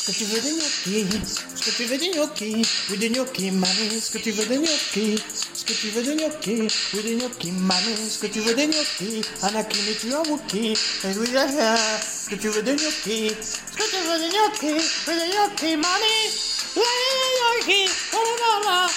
que tu veux des gnocchis? Ce que tu veux des gnocchis? Oui, des gnocchis, mamie. Ce que tu veux des gnocchis? Ce que tu veux des gnocchis? Oui, des gnocchis, mamie. Ce que tu veux des gnocchis? Anakin, et tu en Wookie? Et oui, ce que tu veux des gnocchis? Ce que tu veux des gnocchis? Oui, des gnocchis, mamie. Oui, des gnocchis. Oh là là.